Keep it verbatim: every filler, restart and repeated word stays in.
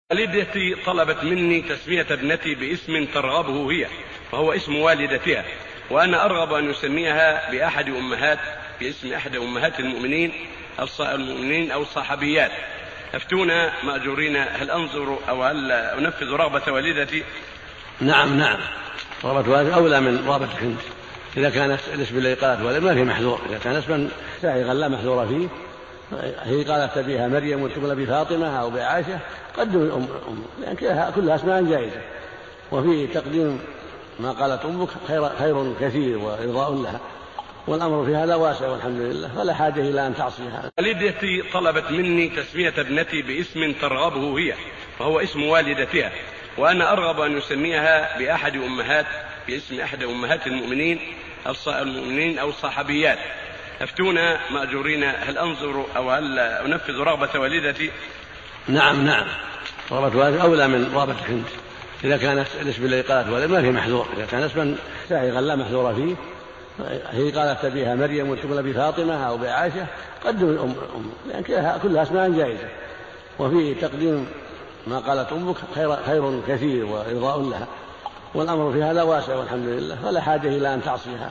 والدتي طلبت مني تسمية ابنتي باسم ترغبه هي، وهو اسم والدتها، وأنا أرغب أن يسميها بأحد أمهات باسم أحد أمهات المؤمنين المؤمنين أو الصحابيات. أفتونا مأجورين، هل أنظر أو هل أنفذ رغبة والدتي؟ نعم نعم رغبة والدتي أولى من رغبة الحنت إذا كان الاسم بالإيقاظ ولا ما فيه محذور. إذا كان اسما سائغا لا محذور فيه، هي قالت بها مريم وتقول بفاطمة أو بعائشة، قدم الأم أم لأن يعني كلها أسماء جائزة، وفي تقديم ما قالت أمك خير, خير كثير وإرضاء لها، والأمر في هذا واسع والحمد لله، ولا حاجة إلى أن تعصيها. والدتي طلبت مني تسمية ابنتي باسم ترغبه هي، وهو اسم والدتها، وأنا أرغب أن يسميها بأحد أمهات باسم أحد أمهات المؤمنين المؤمنين أو الصحابيات. أفتونا مأجورين، هل أنظر أو هل أنفذ رغبة والدتي؟ نعم نعم رغبة والدتي أولى من رغبة الحنت إذا كان الاسم بالإيقاظ ولا ما فيه محذور. إذا كان اسما سائغا لا محذور فيه، هي قالت بها مريم وتقول بفاطمة أو بعائشة، قدم الأم أم لأن يعني كلها أسماء جائزة، وفي تقديم ما قالت أمك خير, خير كثير وإرضاء لها، والأمر في هذا واسع والحمد لله، ولا حاجة إلى أن تعصيها.